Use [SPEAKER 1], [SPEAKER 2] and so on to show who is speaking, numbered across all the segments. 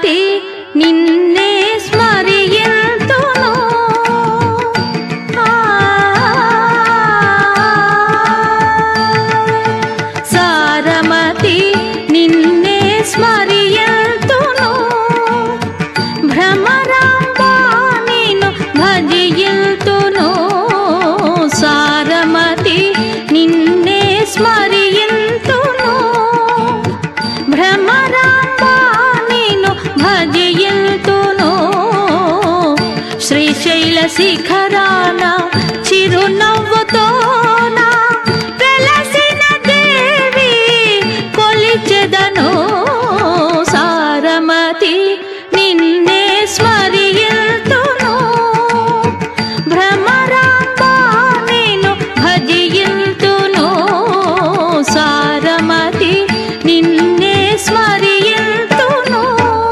[SPEAKER 1] సారమతి నిన్నే స్మరియంతును సారమతి నిన్నే స్మరియంతును భ్రమరాంబా నిన్ను భజియంతును సారమతి నిన్నే స్మరియంతును భ్రమరాంబా నిన్ను భజియంతును శ్రీశైల శిఖరాన చిరునవ్వుతోన వెలసిన దేవి కొలిచెదను సారమతి నిన్నే స్మరియంతును భ్రమరాంబా నిన్ను భజియంతును సారమతి నిన్నే స్మరియంతును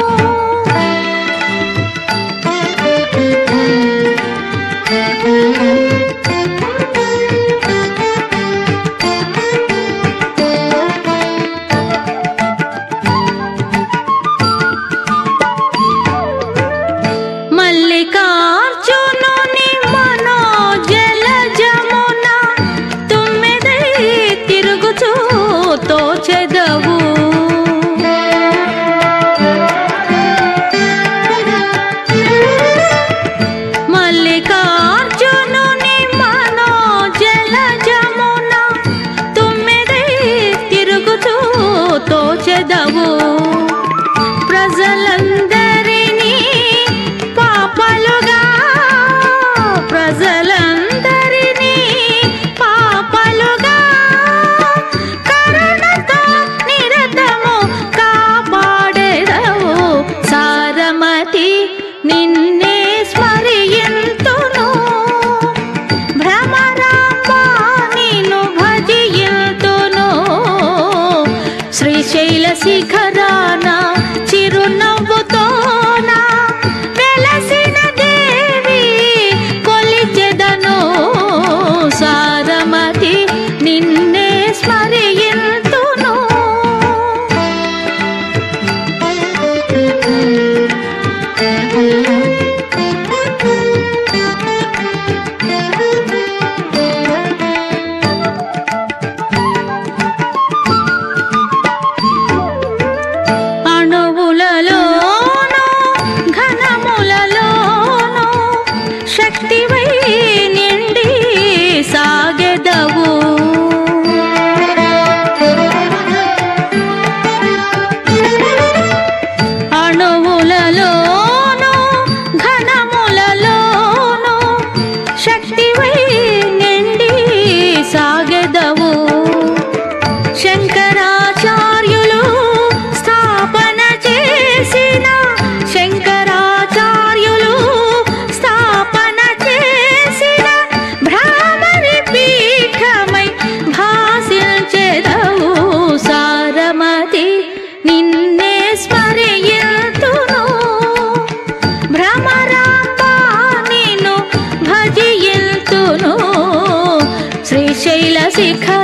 [SPEAKER 1] మల్లికార్జునుని మనోజలజమున తుమ్మెదై తిరుగుచూ తోచెదవు మల్లికార్జునుని మనోజలజమున తుమ్మెదై తిరుగుచూ తోచెదవు ప్రజలందరినీ పాపలుగా ప్రజలందరినీ పాపలుగా కరుణతో నిరతము కాపాడెదవు సారమతి నిన్నే స్మరియంతును భ్రమరాంబా నిన్ను భజియంతును శ్రీశైల శిఖరాన చిరునవ్వుతోన వెలసిన దేవి కొలిచెదను సారమతి నిన్నే స్మరియంతును అణువులలోను ఘనములలోను శక్తివై నిండి సాగెదవు అణువులలోను ఘనములలోను శక్తివై నిండి సాగెదవు శంకరాచార్యులు స్థాపన చేసిన శంకరాచార్యులు స్థాపన చేసిన భ్రామరి పీఠమై భాసిల్చెదవు సారమతి నిన్నే స్మరియంతును భ్రమరాంబా నిన్ను భజియంతును శ్రీశైల శిఖ